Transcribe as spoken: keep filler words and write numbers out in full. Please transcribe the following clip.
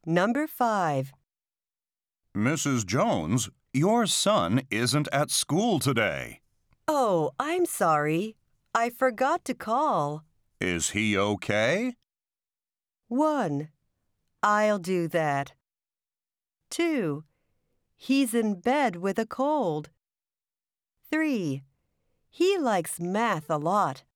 Number five. Missus Jones, your son isn't at school today. Oh, I'm sorry. I forgot to call. Is he okay? One. I'll do that. Two. He's in bed with a cold. Three. He likes math a lot.